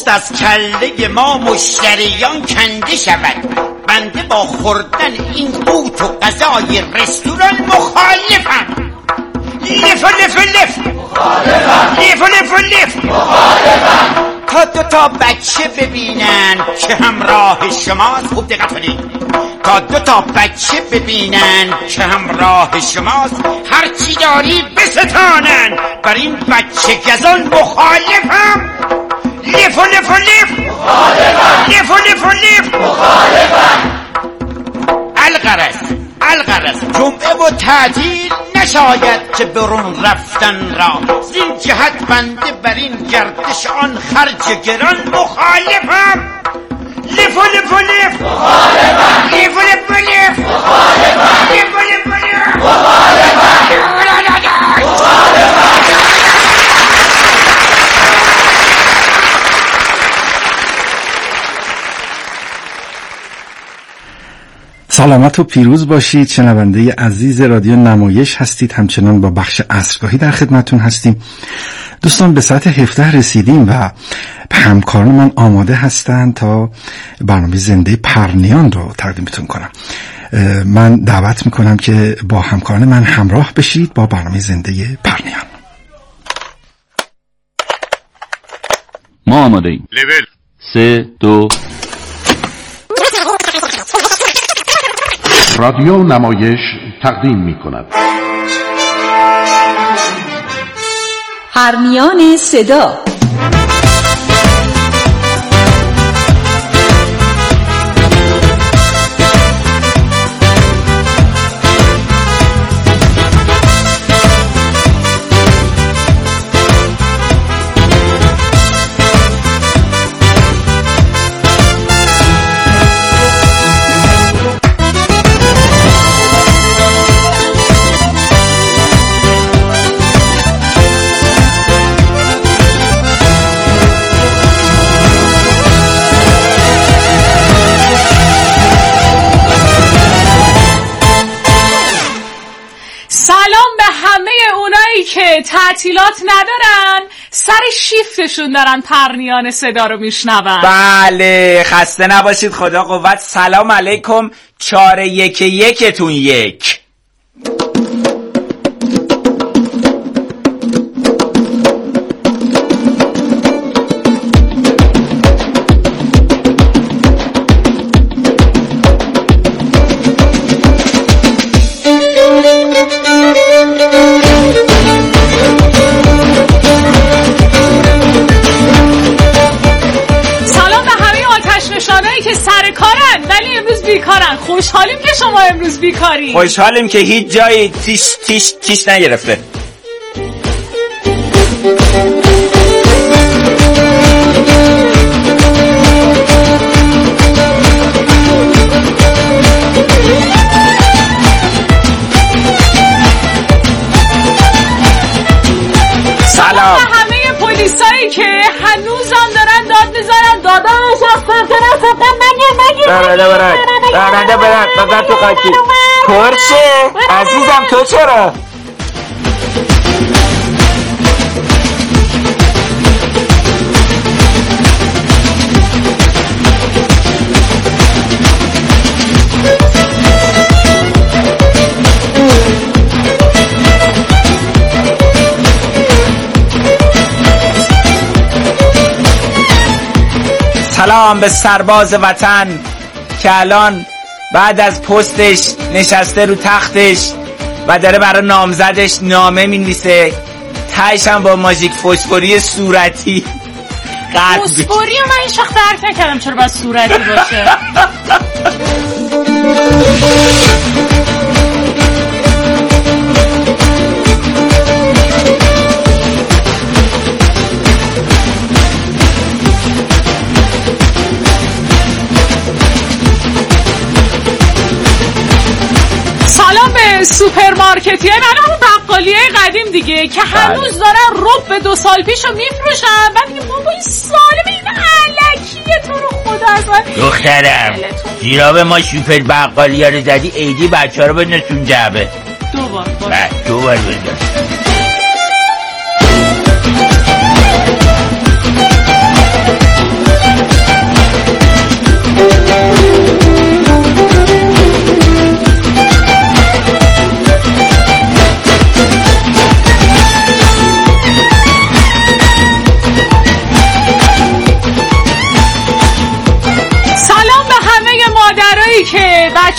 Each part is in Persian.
پوست از کله ما مشتریان کنده شود. بنده با خوردن این قوت و غذای رستوران مخالفم. لف لف لف مخالفم. لف لف لف مخالفم. تا 2 بچه ببینن که همراه شماست، خوب دقت کنید، تا 2 بچه ببینن که همراه شماست، هرچی داری بستانن، بر این بچه گزان مخالفم. لف لف لف مخالفم. لف لف لف مخالفم. الغرض جمعه و تعطیل نشاید که برون رفتن را، زین جهت بنده بر این گردش آن خرج گران مخالفم. لف لف لف مخالفم. لف لف لف مخالفم. لف لف لف مخالفم. سلامت و پیروز باشید. شنونده عزیز رادیو نمایش هستید. همچنان با بخش عصرگاهی در خدمتون هستیم. دوستان به ساعت 17 رسیدیم و همکاران من آماده هستند تا برنامه زنده پرنیان رو تقدیمتون کنم. من دعوت میکنم که با همکاران من همراه بشید با برنامه زنده پرنیان. ما آماده ایم. لول 3 2 رادیو نمایش تقدیم می کند پرنیان صدا. که تعطیلات ندارن، سر شیفتشون دارن پرنیان صدا رو میشنون. بله، خسته نباشید، خدا قوت. سلام علیکم. 4-1-1تون 1. خوشحالیم که شما امروز بیکاری. خوشحالیم که هیچ جایی تیش نگرفته. سلام به همه پلیسایی که هنوزم دارن داد میزنن. راننده برن بزن تو قاکی. کرشه عزیزم، تو چرا؟ سلام به سرباز وطن که الان بعد از پستش نشسته رو تختش و داره برای نامزدش نامه می‌نویسه، تهش هم با ماژیک فسفوری صورتی. فسفوری من هیچ وقت درک نکردم چرا باید صورتی باشه. سوپرمارکتی های همون بقالی های قدیم دیگه که هنوز دارن رب به 2 سال پیشو میفروشن. بعد میگه بابا این سالمه، این علکیه، تو رو خدا اصلا. دخترم جیراب ما سوپر بقالی ها رو زدی، ایدی بچه ها رو بندازون جعبه. 2 بار 2 بار بنداز.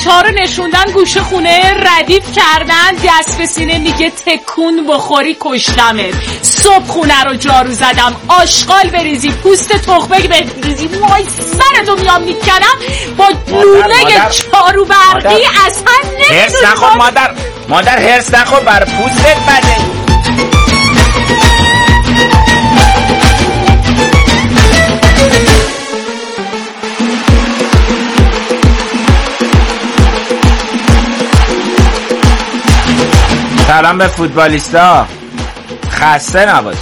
بچه‌ها رو نشوندن گوشه خونه، ردیف کردن، دست به سینه میگه تکون بخوری کشتمت. صبح خونه رو جارو زدم، آشغال بریزی، پوست تخمک بریزی، وای سرتو میام میکنم با لونه چارو برقی. اصلا نمیدونی هرس نخور مادر هرس نخور، بر پوستت بده. سلام به فوتبالیستا، خسته نباش.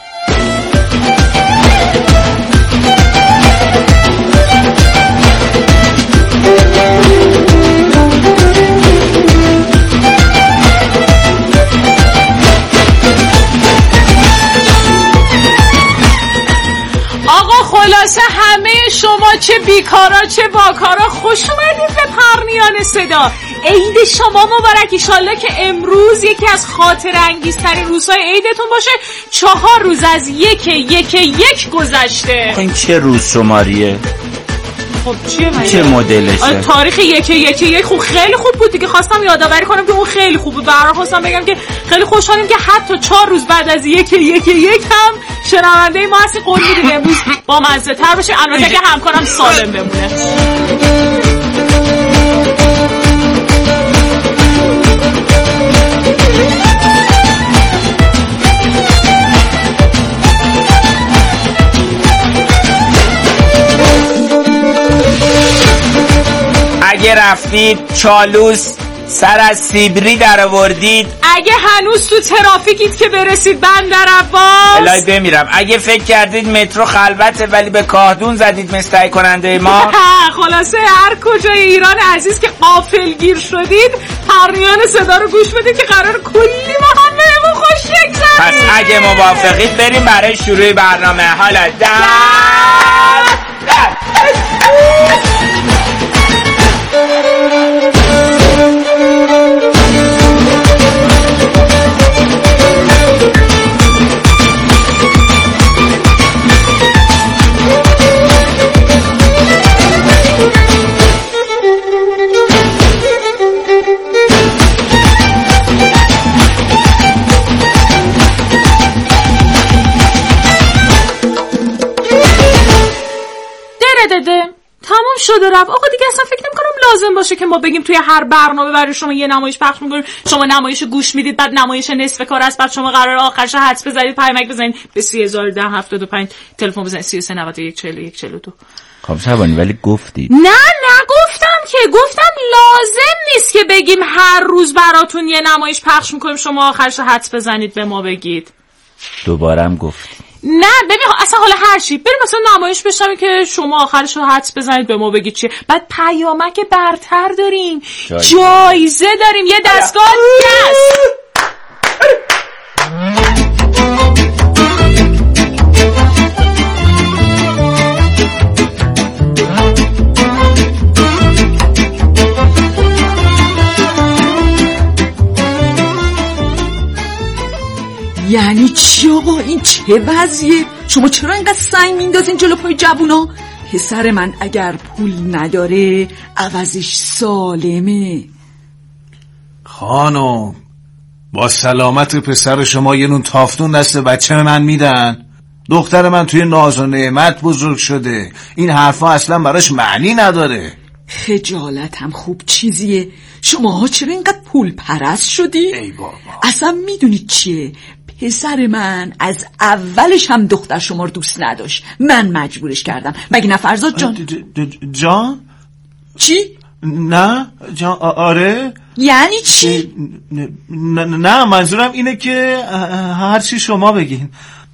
آقا خلاصه همه شما چه بیکارا چه باکارا خوش اومدید به پرنیان صدا. عید شما مبارک، ایشالله که امروز یکی از خاطر انگیزترین روزهای عیدتون باشه. 4 روز از یک گذشته. این چه روز شماریه؟ خب چه مدلشه؟ تاریخ 1 خوب خیلی خوب بود دیگه. خواستم یادآوری کنم که اون خیلی خوب بود. برای خواستم بگم که خیلی خوشحالیم که حتی 4 روز بعد از 1 هم شنونده ما هستی. قول میدیم امروز با مزه تر باشه، البته که همکارم سالم بمونه. اگه رفتید چالوس سر از سیبری در آوردید، اگه هنوز تو ترافیکید که برسید بندر عباس، الهی بمیرم. اگه فکر کردید مترو خلوته ولی به کاهدون زدید مثل تهیه کننده ما. خلاصه هر کجای ایران عزیز که غافلگیر شدید، پرنیان صدا رو گوش بدید که قرار کلی با هم بهمون خوش بگذره. پس اگه موافقید بریم برای شروع برنامه. حالا تمام شد و رفت. آقا دیگه اصلا فکر نمی‌کنم لازم باشه که ما بگیم توی هر برنامه برای شما یه نمایش پخش می‌کنیم، شما نمایش گوش میدید، بعد نمایش نصف کار است، بعد شما قراره آخرش حدس بزنید، پیامک بزنید به 301075 تلفن بزنید 33914142. خب شبانی ولی گفتید. نه گفتم لازم نیست که بگیم هر روز براتون یه نمایش پخش می‌کنیم شما آخرش حدس بزنید به ما بگید. دوباره هم گفتید. نه ببین اصلا حالا هر چی بریم مثلا نمایش بشنویم که شما آخرش رو حدس بزنید به ما بگید چیه. بعد پیامک برتر داریم، جایزه داریم، یه دستگاه گس. یعنی چی آقا؟ این چه وضعیه؟ شما چرا اینقدر سنگ میندازین جلو پای جوونا؟ پسر من اگر پول نداره عوضش سالمه. خانم با سلامت پسر شما یه نون تافتون دست بچه من میدن؟ دختر من توی ناز و نعمت بزرگ شده، این حرفا اصلا براش معنی نداره. خجالتم خوب چیزیه. شماها چرا اینقدر پول پرست شدی؟ ای بابا اصلا میدونید چیه؟ پسر من از اولش هم دختر شما رو دوست نداشت، من مجبورش کردم. مگه نه فرزاد جان؟ جان؟ چی؟ نه جان آره؟ یعنی چی؟ نه منظورم اینه که هرچی شما بگین.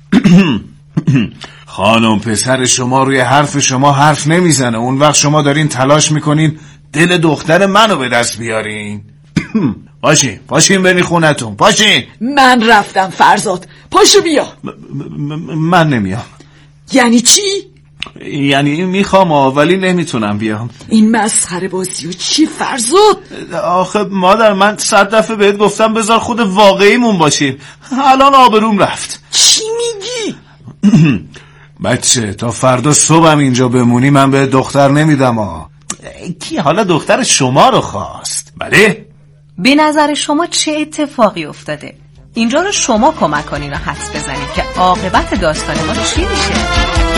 خانم پسر شما روی حرف شما حرف نمیزنه، اون وقت شما دارین تلاش میکنین دل دختر منو به دست بیارین. پاشین برین خونتون، پاشین. من رفتم فرزاد، پاشو بیا. من نمیام. یعنی چی؟ یعنی میخوام ولی نمیتونم بیام. این مسخره بازیو چی فرزاد؟ آخه مادر من 100 دفعه بهت گفتم بذار خود واقعیمون باشیم، الان آبروم رفت. چی میگی؟ بچه تا فردا صبحم اینجا بمونی من به دختر نمیدم. کی حالا دختر شما رو خواست؟ بله؟ به نظر شما چه اتفاقی افتاده؟ اینجا رو شما کمک کنین و حدس بزنید که عاقبت داستان ما چی میشه.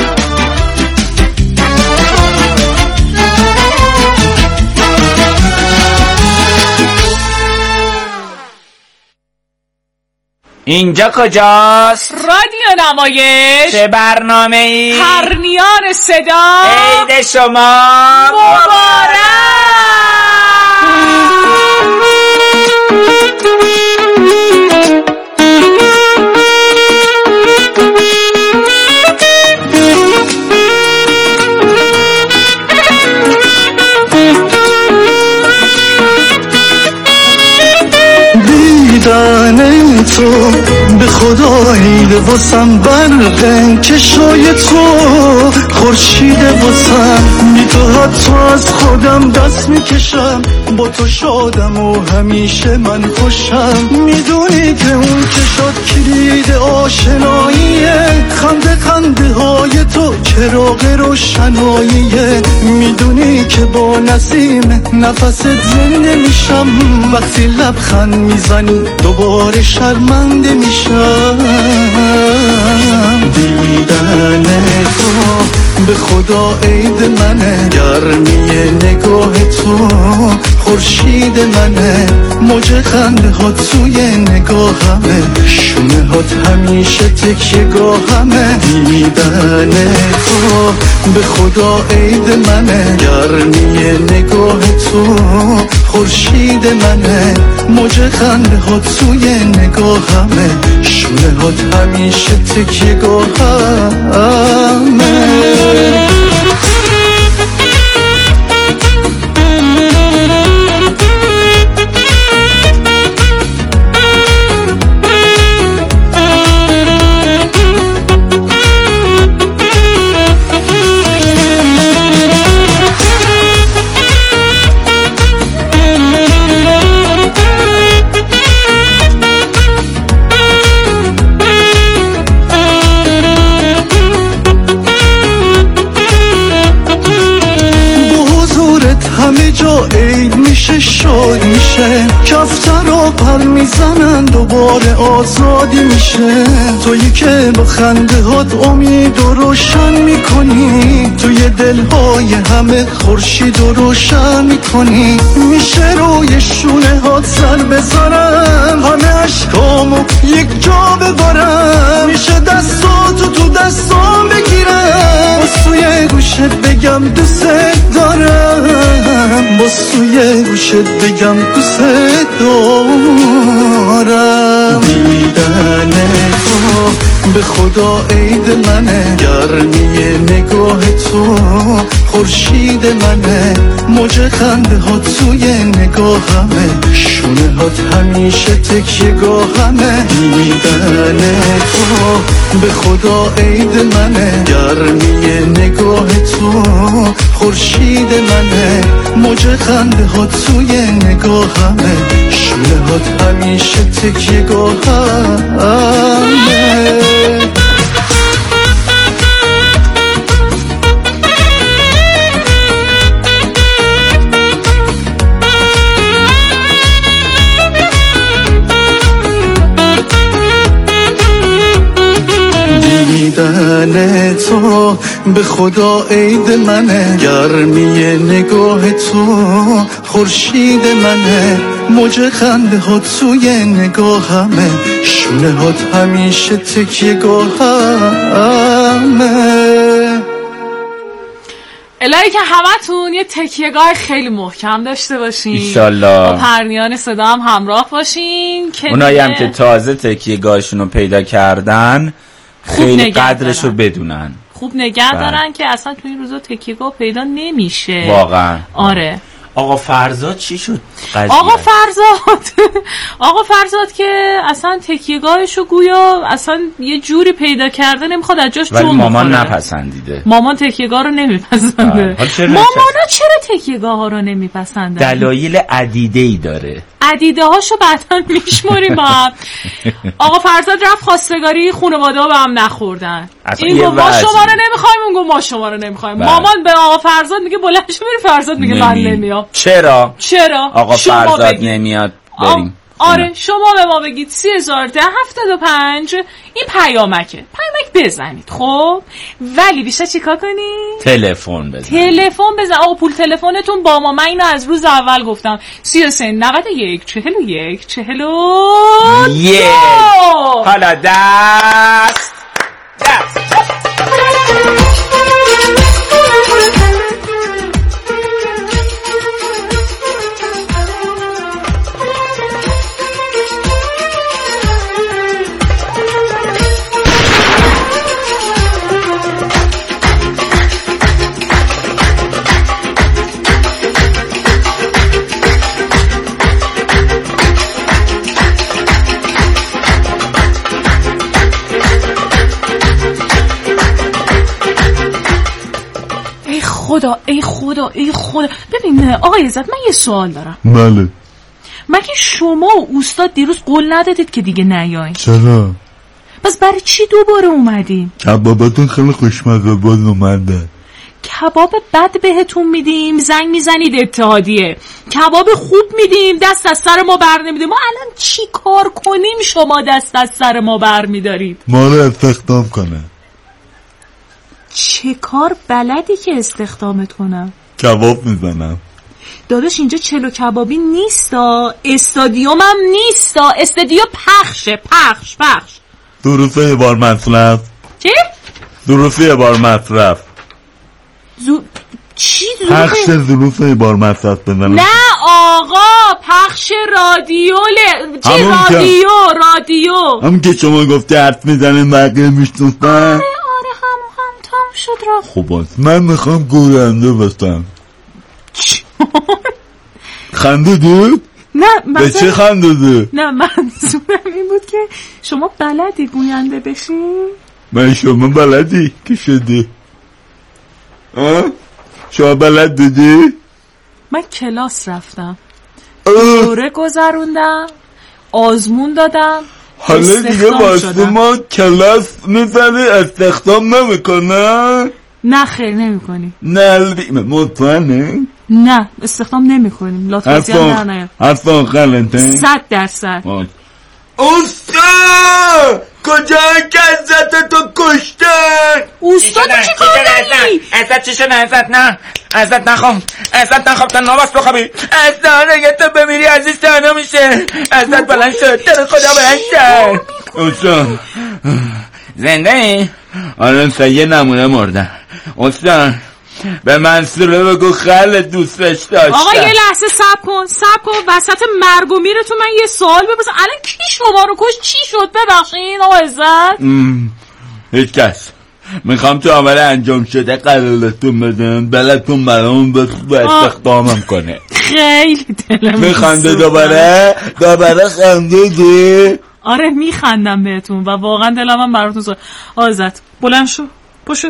اینجا کجاست؟ رادیو نمایش. چه برنامه‌ای؟ پرنیان صدا. عید شما مبارک. دیدن تو به خدا عید واسم برقه کشای تو خورشید واسم میدوهد تو از خودم دست میکشم با تو شادم و همیشه من خوشم میدونی که اون که شد کلید آشناییه خنده خنده های تو چراغ روشناییه میدونی که با نسیم نفست زنده میشم وقتی لبخند میزنی دوباره شرمنده میشم دیدن تو به خدا عید منه گرمی نگاه تو خورشید منه موج خنده ها توی نگاهمه شونه هات همیشه تکیه گاهمه دیدن تو به خدا عید منه گرمی نگاه تو خورشید منه موج خنده ها توی نگاهمه شونه هات همیشه تکیه گاهمه همه جا عید میشه شاد میشه کفترها پر میزنن دوباره آزادی میشه تویی که با خنده هات امید و روشن میکنی توی دلهای همه خورشید و روشن میکنی میشه روی شونه هات سر بذارم همه عشقامو یک جا ببارم میشه دستاتو تو دستام بگیرم با سوی گوشت بگم دوست دارم با سوی گوشت بگم دوست دارم دیدن تو به خدا عید منه گرمی نگاه تو خورشید منه موج خنده ها توی نگاهمه شونه هات همیشه تکیه گاهمه دیدن تو به خدا عید منه گرمی نگاه تو خورشید منه موج خنده ها توی نگاهمه شونه هات همیشه تکیه گاهمه دیدن تو به خدا عید منه گرمی نگاه تو خورشید منه موج خنده ها توی نگاهمه شونه هات همیشه تکیه گاهمه الهی که همتون یه تکیهگاه خیلی محکم داشته باشین ایشالله با پرنیان صدا هم همراه باشین که اونایی هم که تازه تکیهگاهشون رو پیدا کردن خیلی قدرش رو بدونن خوب نگه دارن که اصلا تو این روزا تکیهگاه پیدا نمیشه واقعا آره آقا فرزاد چی شد؟ آقا فرزاد که اصلا تکیهگاهشو گویا اصلا یه جوری پیدا کرده نمیخواد از جاش جون بخوره. ولی مامان نپسندیده. مامان تکیهگاه رو نمیپسنده. مامانا چرا تکیهگاه ها رو نمیپسندن؟ دلایل عدیده‌ای داره. پدیده هاشو بعداً میشماریم با هم. آقا فرزاد رفت خواستگاری، خانواده ها به هم نخوردن. این گفت ما شما رو نمیخوایم، اون گفت ما شما رو نمیخوایم. مامان به آقا فرزاد میگه بلند شو بریم، فرزاد میگه من نمیام. چرا آقا فرزاد نمیاد بریم؟ آره شما به ما بگید 301075 این پیامک بزنید. خب ولی بیشتر چیکار کنید؟ تلفن بزن. آقا پول تلفنتون با ما، من اینو از روز اول گفتم. 33 91 41 42. حالا دست ای خدا ببین آقای عزت، من یه سوال دارم. بله. مگه شما و استاد دیروز قول ندادید که دیگه نیاین؟ چرا؟ پس برای چی دوباره اومدیم؟ کبابتون خیلی خوشمزه بود اومده. کباب بد بهتون میدیم زنگ میزنید اتحادیه، کباب خوب میدیم دست از سر ما بر نمیدیم. ما الان چی کار کنیم شما دست از سر ما بر میدارید؟ ما رو استخدام کنه. چه کار بلدی که استخدامت کنم؟ کباب میزنم. داداش اینجا چلو کبابی نیستا، استادیوم هم نیستا، استادیو پخش. درسته یه بار مصرف. چی؟ درسته یه بار مصرف. چی پخش درسته یه بار مصرف بزنم. نه آقا، پخش رادیو رادیو همون که شما گفتی حرف میزنه بقیه میشنفتن. تام شد را. خب من میخوام گوینده باشم. خندیدی؟ نه به چه خندیدی؟ نه منظورم این بود که شما بلدی گوینده بشی؟ من شما بلدی که شدی؟ شما بلد دیدی؟ من کلاس رفتم، دوره گذروندم، آزمون دادم، حالا دیگه واسه ما کلاس میزنی استخدام نمیکنن؟ نه خیر نمیکنی. نه مطمئنه؟ نه استخدام نمیکنیم. لطفاً در نیار. حرفا غلطه. 100%. استاد کجا کزت تو کشتن؟ استاد چی کار داری؟ ازت چی شده؟ ازت نخوام تا نواز بخوابی. استاد اگه تو بمیری عزیز تنها میشه. ازت بلند شد در خدا بلند شد. استاد زنده ای؟ آره یه نمونه مردن. استاد به منصوره بگو خیلی دوستش داشتم. آقا یه لحظه صبر کن وسط مرگ و میرتون من یه سوال بپرسم. الان کی شما رو کش؟ چی شد؟ ببخشید آقا عزت. هیچ کس. میخوام تو عمل انجام شده قرارتون بدم بلدتون برامون به استخدامم کنه. خیلی دلم میخنده دوباره خنده. آره میخندم بهتون و واقعا دلم هم براتون سوال. آقا عزت بلند شو، پاشو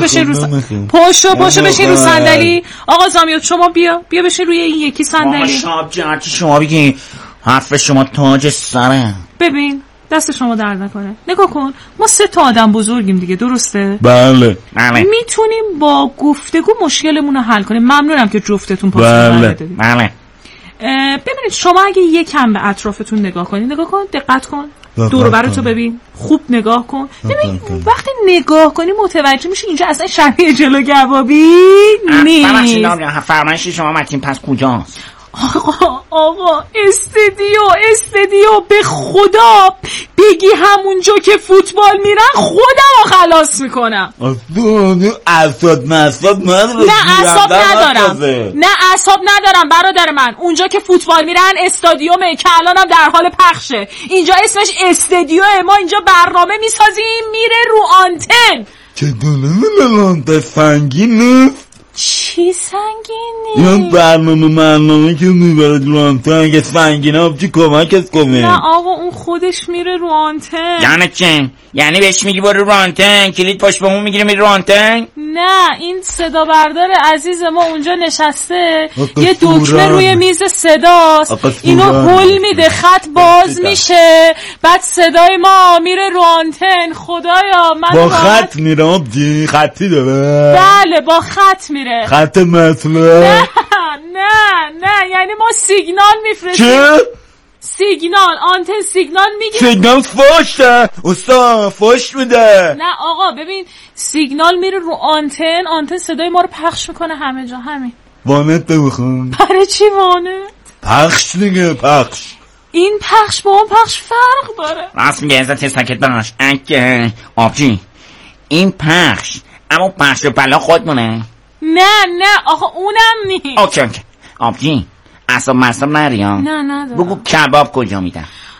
بشین رو صندلی. آقا زامیات شما بیا بشین روی این یکی صندلی. شما بگین حرف شما تاج سره. ببین دست شما درد نکنه. نگاه کن ما 3 آدم بزرگیم دیگه، درسته؟ بله. میتونیم با گفتگو مشکلمون رو حل کنیم. ممنونم که جفتتون پاسخ دادید. بله. ببینید شما اگه یکم به اطرافتون نگاه کن، دقت کن، دور و برتو ببین، خوب نگاه کن. ببین وقتی نگاه کنی متوجه میشی اینجا اصلا شبیه جلو کبابی نیست. فرمایشی شما متین پس کجاست؟ آقا استدیو به خدا بگی همونجا که فوتبال میرن خودمو خلاص میکنم. اعصاب نه اعصاب ندارم برادر من. اونجا که فوتبال میرن استادیومه که الانم در حال پخشه. اینجا اسمش استدیوه. ما اینجا برنامه میسازیم میره رو آنتن. چه دونه سنگینه؟ چی سنگینی؟ این برنامه که میبره رو آنتن اگه سنگینه ها چی کمکت کنه؟ نه آقا اون خودش میره رو آنتن. یعنی چی؟ یعنی بهش میگی برو رو آنتن کلید پاش بهمون میگیره میره رو آنتن؟ نه این صدا بردار عزیز ما اونجا نشسته، یه دکمه روی میز صداست، اینو هل میده، خط باز میشه، بعد صدای ما میره رو آنتن. خدایا من با خط میره آبجی؟ خطی داره؟ بله با خط میره. خط مطلب؟ نه یعنی ما سیگنال میفرستیم. چه؟ سیگنال، آنتن سیگنال میگه. سیگنال فاش ده استاد، فاش میده. نه آقا ببین، سیگنال میره رو آنتن صدای ما رو پخش میکنه همه جا. همین. وانت بخون. برای چی وانت؟ پخش دیگه، پخش. این پخش با اون پخش فرق داره. راست میگه، عزت ساکت باش. اگه آبجی این پخش اما پخش و بلا خودمونه. نه آقا اونم نیست. اوکی آبجی اصاب مصاب نریا. نه بگو کباب کجا میدن.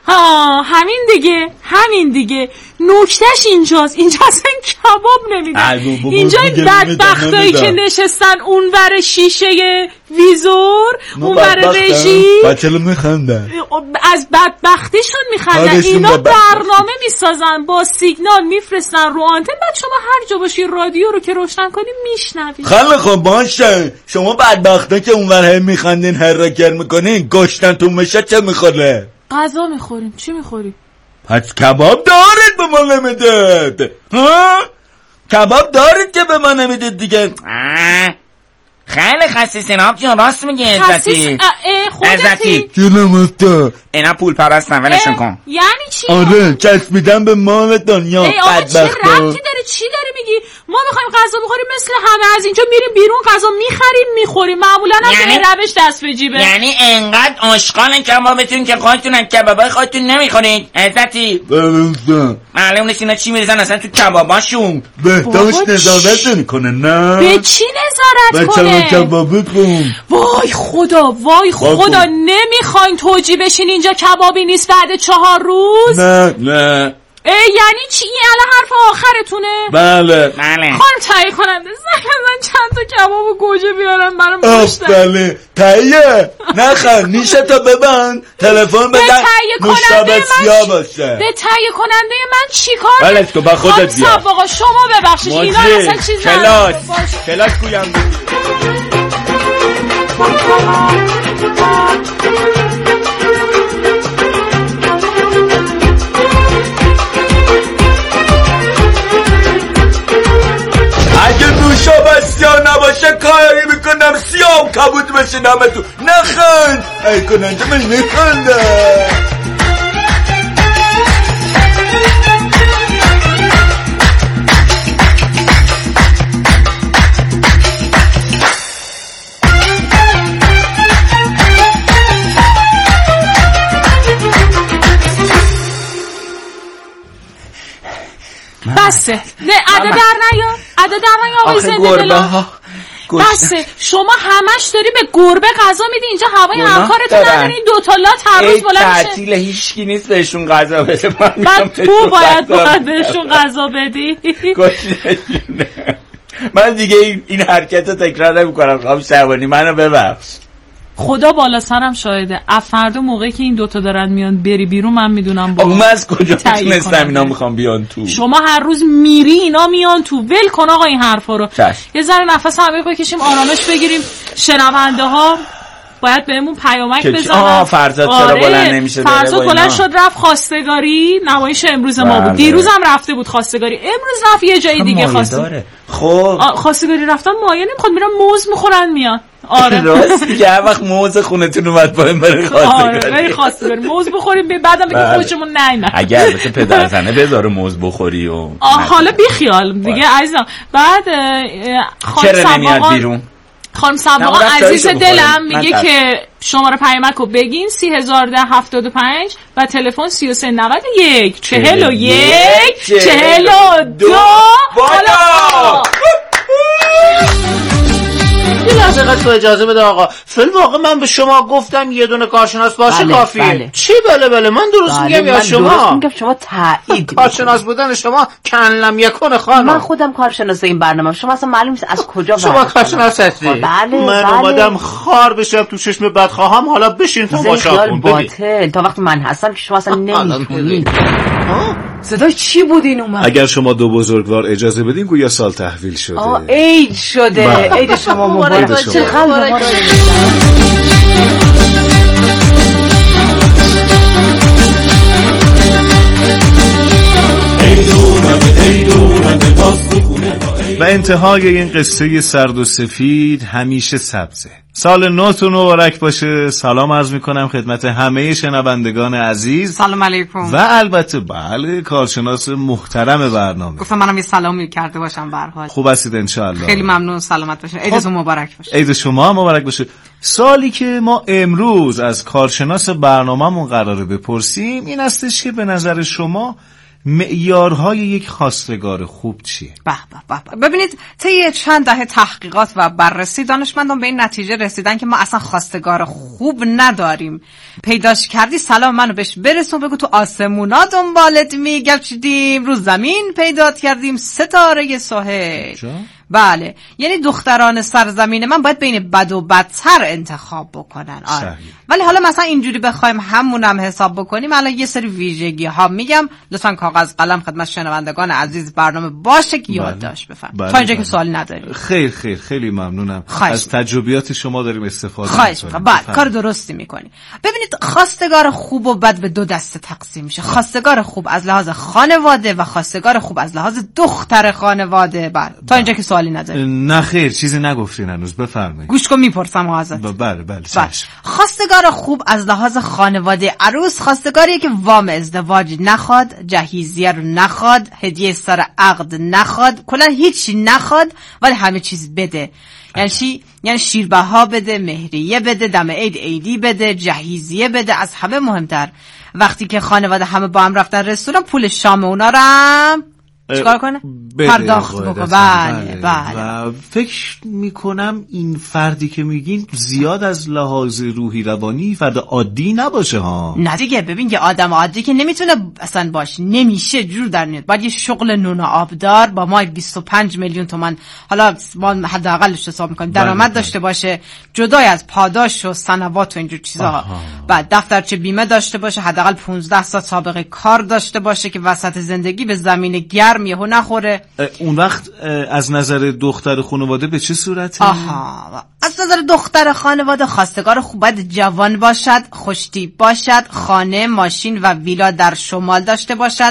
همین دیگه نکتهش اینجاست. اینجا اصلا کباب نمیدن. اینجا این بدبختایی که نشستن اون ور شیشه ویزور، اون ور رژی، بچه‌ها میخندن، از بدبختیشون میخندن. اینا برنامه میسازن، با سیگنال میفرستن رو آنتن، بعد شما هر جا باشی رادیو رو که روشن کنی میشنوی. خیلی خوب باشه. شما بدبختا که اون ور میخندین هرکر میکنین، گشتنتون میشه چه میخوره؟ غذا میخوریم. چی میخوری؟ پس کباب دارید به ما نمیدید؟ ها؟ کباب دارید که به ما نمیدید دیگه. خیلی خسیسین آبجون، راست میگه عزتی. عزتی جونم استاد، اینا پول پرستن، ولشون کن. یعنی چی؟ آره چسبیدن به مال دنیا. آقا چه ربطی داره؟ چی داری میگی؟ ما میخوایم غذا بخوریم مثل همه، از اینجا میریم بیرون غذا میخریم میخوریم، معمولا هم یعنی روش دست به جیبه. یعنی انقدر عاشقان کبابتون که خودتون کبابای خودتون نمیخورید عزتی؟ معلوم نیست اینا چی میریزن اصلا تو کباباشون. بهداشت نظارت نمیکنه؟ نه به چی نظارت کنه؟ کبابی کن. وای خدا نمیخواین توجیه بشین اینجا کبابی نیست بعد 4 روز؟ نه یعنی چی؟ این الان حرف آخرتونه؟ بله. خانم تهیه کننده زن چند تا کباب و گوجه بیارن برام مشتری. بله تهیه نخن نیشه تا ببند تلفن بدن مشتبه سیا باشه. به تهیه کننده من چی کار؟ بله تو با خودت بیا. آقا شما ببخشید اینا اصلا چیز نداره. کلاس کویم اگه دوشا بسیار نباشه کاری میکنم سیام کبود بشینم تو. نخند ای کننده من نخنده. بسه نه عدد در نیا آقای زنده بلا. بسه شما همش داری به گربه غذا میدی، اینجا هوای همکارتون نداری. این 2 تا لات هر روز بلند میشه. تعطیل هیچکی نیست بهشون غذا بده. من تو باید بهشون غذا بدی. من دیگه این حرکت رو تکرار نمی‌کنم. خانم شعبانی منو ببخش. خدا بالا سرم شاهده. فردا موقعی که این 2 تا دارن میان بری بیرون من میدونم با من از کجا میتونستم اینا میخوام بیان تو؟ شما هر روز میری اینا میان تو. ول کن آقا این حرفا رو. یه ذره نفس عمیق بکشیم، آرامش بگیریم. شنونده ها باید بهمون پیامک بزنن. فرزاد چرا بلند نمیشه؟ فرزاد بلند شد رفت خواستگاری. نمایش امروز ما بود. دیروز هم رفته بود خواستگاری، امروز رفت یه جای دیگه خواستگاری. خب خواستگاری رفتن مایه نمیخواد، میرن موز میخورن میان. آره راست میگه. هر وقت موز خونتون اومد باید برای خواستگاری خواستگاری موز بخوریم بعدم بگیم خودشمون نه اگر البته پدر زنه بذاره موز بخوری و حالا بیخیال دیگه عزیزم. بعد چرا نمیاد بیرون؟ خانم سباقا عزیز دلم میگه که شماره پیامک رو بگین 301075 و تلفن 3391 41 42 بالا. یه لحظه قد تو اجازه بده آقا. فیلم واقع من به شما گفتم یه دونه کارشناس باشه کافیه. بله. چی بله من درست میگم یا شما؟ درست میگم، شما تایید. کارشناس بودن شما کنلم یکون خانم. من خودم کارشناس این برنامه. شما اصلا معلوم نیست از کجا شما کارشناس هستی. بله من اومدم خار بشم تو چشم بدخواهم. حالا بشین تماشا کن. باطل تا وقتی من هستم که شما اصلا نمیتونید. صدای چی بود این اومد؟ اگر شما دو بزرگوار اجازه بدین گویا سال تحویل شده. عید شده. عید شما مبارک باشه. و انتهای این قصه سرد و سفید همیشه سبزه. سال نوتون مبارک باشه. سلام عرض میکنم خدمت همه شنوندگان عزیز. سلام علیکم. و البته بله کارشناس محترم برنامه. گفتم منم یه سلامی کرده باشم به هر حال. خوب هستید انشالله. خیلی ممنون. سلامت باشید. عیدتون مبارک باشه. عید شما هم مبارک باشه. سوالی که ما امروز از کارشناس برنامه‌مون قراره بپرسیم این استش که به نظر شما معیارهای یک خواستگار خوب چیه؟ ببینید طی چند دهه تحقیقات و بررسی دانشمندان به این نتیجه رسیدن که ما اصلا خواستگار خوب نداریم. پیداش کردی سلام منو بهش برسون، بگو تو آسمونا دنبالت میگشتیم، رو زمین پیدات کردیم ستاره سهیل. بله، یعنی دختران سرزمین من باید بین بد و بدتر انتخاب بکنن. آره. ولی حالا مثلا اینجوری بخوایم همونم حساب بکنیم، الان یه سری ویژگی ها میگم، لطفاً کاغذ قلم خدمت شنوندگان عزیز برنامه باشه که یادداشت بفرمایید. تا اینجا که سوالی نداریم. خیلی ممنونم. از تجربیات شما داریم استفاده می‌کنیم. بله، کار درستی می‌کنی. ببینید خواستگار خوب و بد به دو دسته تقسیم میشه. خواستگار خوب از لحاظ خانواده و خواستگار خوب از لحاظ دختر خانواده. بله. تا اینجا که سوالی نداریم. نه خیر، چیزی نگفتین هنوز. بفرمایید. گوش کن میپرسم ازت. بله. خواستگار خوب از لحاظ خانواده عروس خواستگاریه که وام ازدواج نخواد، جهیزیه رو نخواد، هدیه سر عقد نخواد، کلا هیچی نخواد ولی همه چیز بده. یعنی چی؟ یعنی شیربها بده، مهریه بده، دم عید عیدی بده، جهیزیه بده. از همه مهمتر وقتی که خانواده همه با هم رفتن رستوران، پول شام اونا رو هم چیکار کنه؟ پرداخت بکنه. بله. و فکر میکنم این فردی که میگین زیاد از لحاظ روحی روانی فرد عادی نباشه ها. نه دیگه، ببین یه آدم عادی که نمیتونه اصلا باشه، نمیشه، جور در میاد. باید یه شغل نون آبدار با ماه 25 میلیون تومان، حالا ما حداقلش حساب میکنیم، درآمد داشته باشه، جدای از پاداش و سنوات و اینجور چیزها. بعد دفترچه بیمه داشته باشه، حداقل 15 سال سابقه کار داشته باشه که وسط زندگی به زمین گرم یهو نخوره. اون وقت از نظر دختر خانواده به چه صورته؟ از نظر دختر خانواده خواستگار خوب باید جوان باشد، خوشتیپ باشد، خانه، ماشین و ویلا در شمال داشته باشد،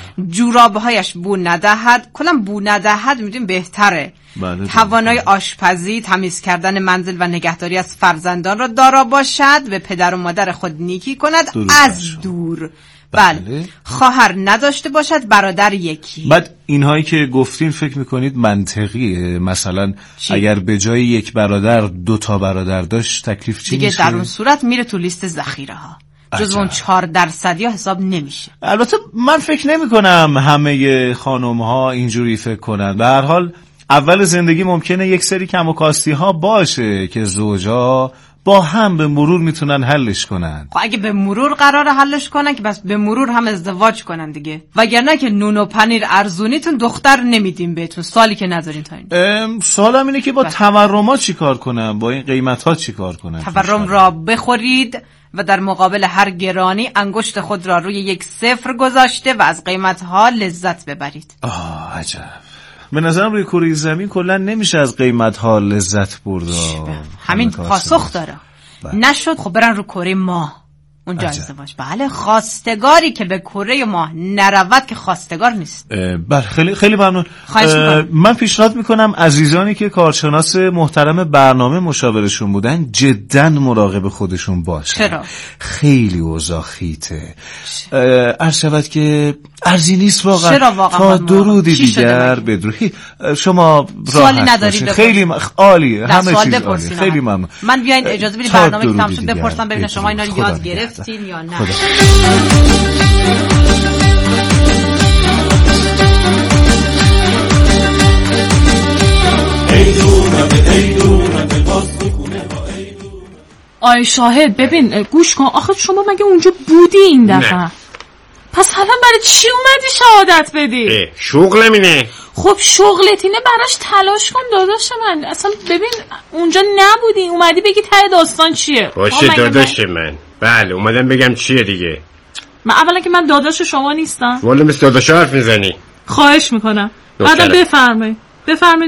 جورابهایش بو ندهد. کلا بو ندهد میدونیم بهتره. توانای آشپزی، تمیز کردن منزل و نگهداری از فرزندان را دارا باشد، به پدر و مادر خود نیکی کند از دور. بله. خواهر نداشته باشد، برادر یکی. بعد اینهایی که گفتین فکر میکنید منطقیه؟ مثلا اگر به جای یک برادر 2 تا برادر داشت تکلیف چی دیگه میشه؟ در اون صورت میره تو لیست ذخیره ها، جز اون 4% یا حساب نمیشه. البته من فکر نمی کنم همه خانم ها اینجوری فکر کنن. به هر حال اول زندگی ممکنه یک سری کم و کاستی ها باشه که زوجا با هم به مرور میتونن حلش کنن. اگه به مرور قراره حلش کنن که بس به مرور هم ازدواج کنن دیگه، وگرنه که نون و پنیر ارزونیتون دختر نمیدیم بهتون. سوالی که ندارین تا این. سوالم اینه که با تورما چی کار کنم؟ با این قیمت ها چی کار کنم؟ تورم را بخورید و در مقابل هر گرانی انگشت خود را روی 1 0 گذاشته و از قیمت ها لذت ببرید. عجب. به نظرم روی کره زمین کلا نمیشه از قیمت ها لذت برد. همین پاسخ داره. نشد خب برن رو کره ماه اونجا ازدواج. بله، خواستگاری که به کره ماه نرود که خواستگار نیست. بله، خیلی ممنون. من پیشنهاد میکنم عزیزانی که کارشناس محترم برنامه مشاورشون بودن جدا مراقب خودشون باشن. چرا؟ خیلی اوضاع خیته. عرض شود که ارزی نیست واقعا. چرا واقعا؟ تا درودی دیگر بدرود. شما سوالی ندارید؟ خیلی عالیه، همه چیز عالیه. خیلی ممنون. من بیاین اجازه بدید برنامه که تمام شد بپرسم ببینم شما اینا رو یاد گرفتین یا نه. ای دورم آی شاهد ببین گوش کن، آخه شما مگه اونجا بودی این دفعه؟ نه. پس حالا برای چی اومدی شهادت بدی؟ شغلم اینه. خب شغلت اینه، براش تلاش کن داداش من. اصلا ببین اونجا نبودی، اومدی بگی ته داستان چیه. باشه داداش من. بله اومدم بگم چیه دیگه. من اولا که من داداش شما نیستم. والا مثل داداش حرف میزنی. خواهش میکنم. بعدم بفرمایید